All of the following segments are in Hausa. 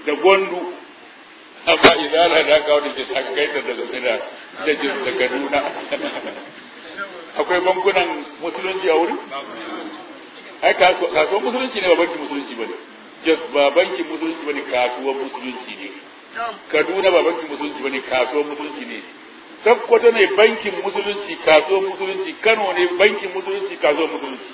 da Gwandu amma izala da kawo da ce ta kai ta da Kaduna akwai bankunan musulunci a wurin ai kasuwar musulunci ne ba bankin musulunci bane ba bankin musulunci bane kasuwar musulunci ne Kaduna ba bankin musulunci bane kasuwar musulunci ne Sokoto ne bankin musulunci kasuwar musulunci Kano ne bankin musulunci kasuwar musulunci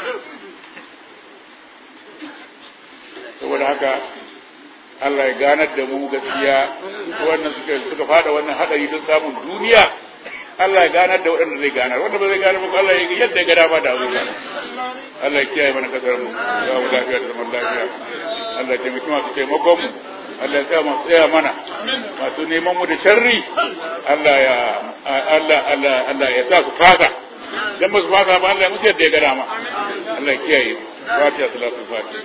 saboda haka Allah ya ganar da mu gaskiya wannan suka fada wannan hadari don samun duniya Allah ya ganar da waɗanda zai ganar wanda ba zai ganar ba Allah ya yadda ya ga dama da abubuwa Allah ya kiyaye mana kasar mu ya mu lafiya da zaman lafiya Allah ya taimaki masu taimakon mu Allah ya tsaya masu tsaya mana masu neman mu da sharri Allah ya sa su fata dan ba su fata ba Allah ya mutu yadda ya ga dama Allah ya kiyaye fatiha salatu fatiha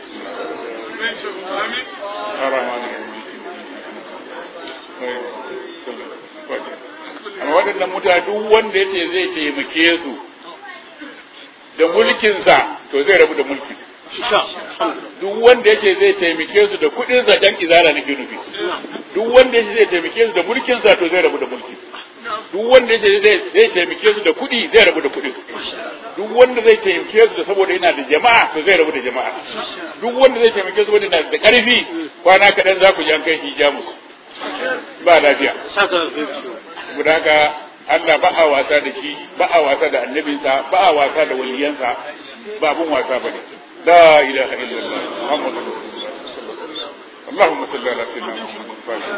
amma waɗannan mutane duk wanda ya ce zai taimake su da mulkinsa to zai rabu da mulkin duk wanda ya ce zai taimake su da kuɗinsa ɗan izala nake nufi duk wanda ya ce zai taimake su da mulkinsa to zai rabu da mulkin duk wanda ya ce zai taimake su da kuɗi zai rabu da kuɗin duk wanda zai taimake su da saboda yana da jama'a to zai rabu da jama'a duk wanda zai taimake su saboda yana da ƙarfi kwana kaɗan za ku ji an kai shi jamus ba lafiya guda haka Allah ba a wasa da shi ba a wasa da annabinsa ba a wasa da waliyansa ba abun wasa bane la ilaha illallah muhammadu rasulullah اللهم صل على سيدنا محمد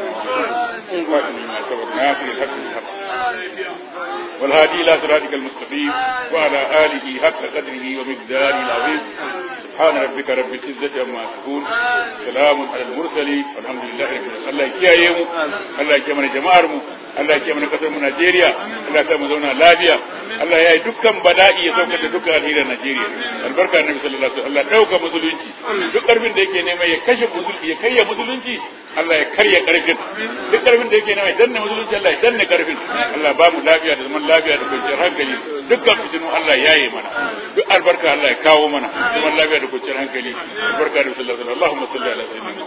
والهادي الى صراطك المستقيم وعلى اله حق قدره ومقداره العظيم سبحان ربك رب العزه عما يصفون سلام على المرسلين والحمد لله رب العالمين الله يكياye mu Allah ya kiyaye mana jama'ar mu Allah ya kiyaye mana kasar mu Najeriya Allah ya sa mu zauna lafiya Allah ya yi dukkan bala'i ya saukar da dukkan alheri Najeriya albarka annabi sallallahu alaihi wasallam Allah dauka musulunci duk karfin da yake nema ya kashe musulunci ya kayya musulunci Allah ya karya karfin duk karfin da yake nema ya danne musulunci Allah ya danne karfin Allah ba mu lafiya da zaman lafiya da kwanciyar hankali dukkan fitinu Allah ya yi mana duk albarka Allah ya kawo mana zaman lafiya da kwanciyar hankali albarka da sallallahu alaihi wasallam Allahumma salli ala sayyidina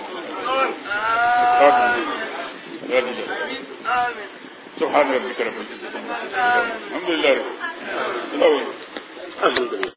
Muhammad سبحان ربك رب العزة الحمد لله رب العالمين